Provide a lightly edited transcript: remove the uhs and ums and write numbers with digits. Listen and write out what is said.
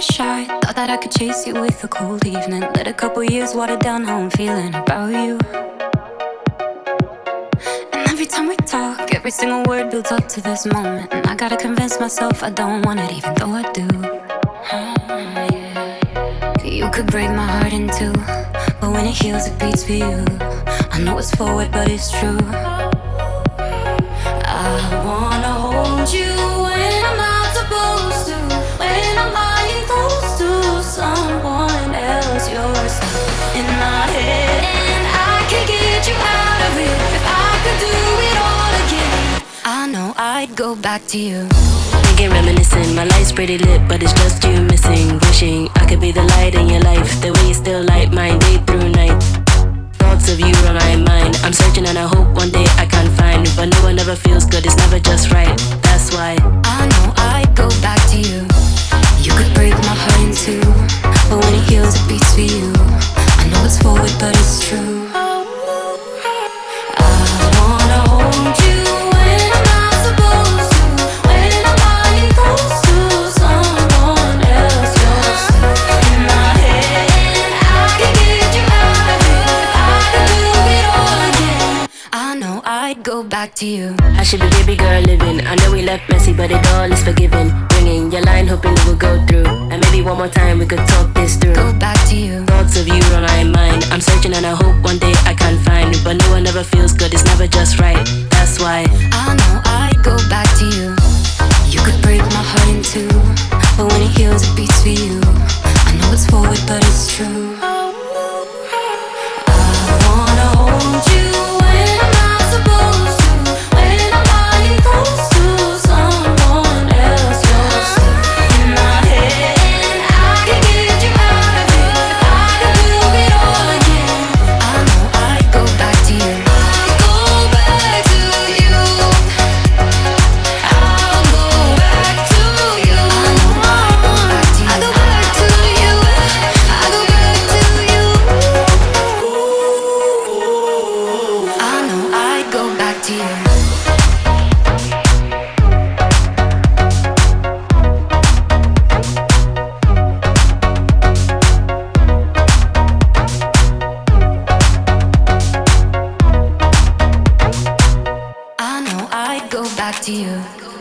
a shot. Thought that I could chase you with a cold evening. Let a couple years water down how I'm feeling about you. And every time we talk, every single word builds up to this moment. And I gotta convince myself I don't want it, even though I do. You could break my heart in two, but when it heals, it beats for you. I know it's forward, but it's true. I wanna hold you when I'm not supposed to, when I'm lying close to someone else. You're stuck in my head, and I can't get you out of it. If I could do it all again, I know I'd go back to you. Thinking, reminiscing, my life's pretty lit, but it's just you missing. Wishing I could be the light in your life, the way you still light mine day through night. Thoughts of you on my mind, I'm searching and I hope one day I can find. But no one ever feels good, it's never just right. That's why I know I'd go back to you. You could break my heart in two, but when it heals, it beats for you. I know it's forward, but it's true. I wanna hold you when I'm not supposed to, when I'm lying close to someone else. You're stuck in my head, and I can't get you out of it. If I could do it all again, I know I'd go back to you. I should be baby girl living. I know we left messy, but it all is forgiven. Ringing your line, hoping it will go through. And maybe one more time we could talk this through. Go back to you. Thoughts of you on my mind, I'm searching and I hope one day I can find. But no one ever feels good, it's never just right. That's why I know I'd go back to you. You could break my heart in two, but when it heals, it beats for you. I know it's forward, but it's true. I wanna hold you when I'm not supposed to, when I'm lying close to someone else. You're stuck in my head, and I can't get you out of it. If I could do it all again, I know I'd go back to you. Go back to you. I'll go back to you. I know I'll go back to you. I go back to you. I go back to you. I know I'd go back to you. I know I'd go back to you.